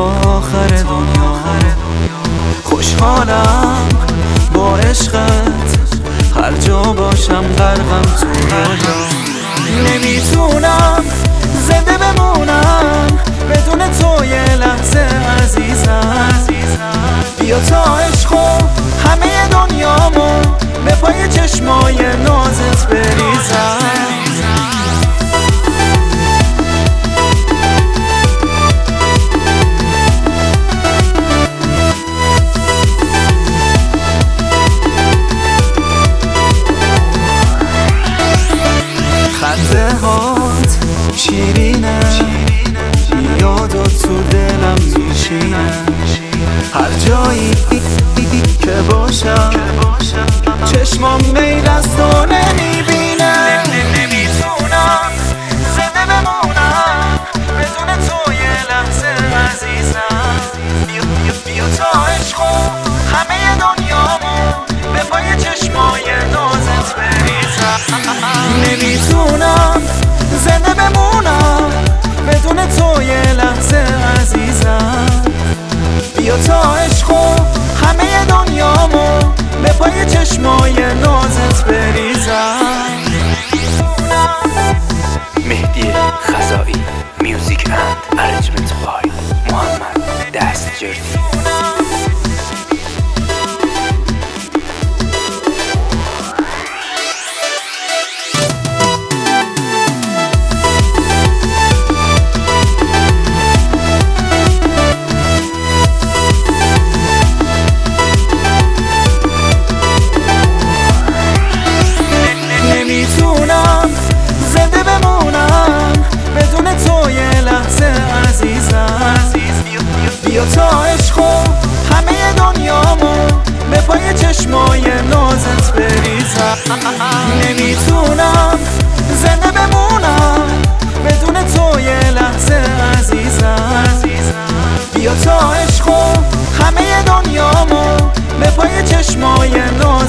آخر دنیا. خوشحالم با عشقت، هر جا باشم غرقم تو رویا. نمیتونم زنده بمونم بدون تو یه لحظه عزیزم. بیا تا عشق و همه دنیامو به پای چشمای نازت بریزم. خنده هات شیرینه، یادو تو دلم میشینه. هر جایی که باشم چشمام غیر از تو نمیبینه. نمیتونم زنده بمونم بدون تو یه لحظه عزیزم. بیا تا عشق و همه دنیامو به پای چشمای نازت بریزم. نمیتونم زنده بمونم بدون تو یه لحظه عزیزم. بیا تا عشق و همه دنیامو به پای چشمای نازت بریزم. مهدی خزائی میوزیک اند ارنجمنت بای محمد دستجردی. نمیتونم زنده بمونم بدون تو یه لحظه عزیزم. بیا تا عشق و همه دنیامو به پای چشمای نازت بریزم. نمیتونم زنده بمونم بدون تو یه لحظه عزیزم. بیا تا عشق و همه دنیامو به پای چشمای نازت